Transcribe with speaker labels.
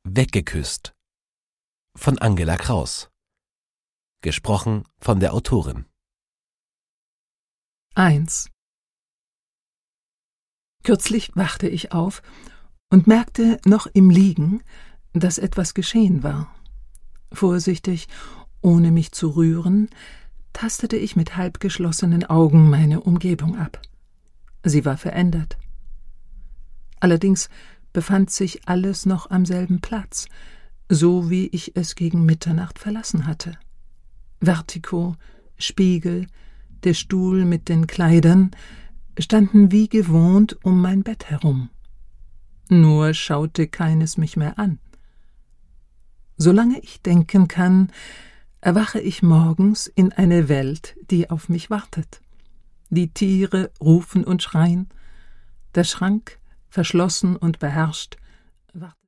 Speaker 1: Weggeküsst von Angela Kraus. Gesprochen von der Autorin.
Speaker 2: 1. Kürzlich wachte ich auf und merkte noch im Liegen, dass etwas geschehen war. Vorsichtig, ohne mich zu rühren, tastete ich mit halb geschlossenen Augen meine Umgebung ab. Sie war verändert. Allerdings befand sich alles noch am selben Platz, so wie ich es gegen Mitternacht verlassen hatte. Vertigo, Spiegel, der Stuhl mit den Kleidern standen wie gewohnt um mein Bett herum. Nur schaute keines mich mehr an. Solange ich denken kann, erwache ich morgens in eine Welt, die auf mich wartet. Die Tiere rufen und schreien, der Schrank, verschlossen und beherrscht, wartet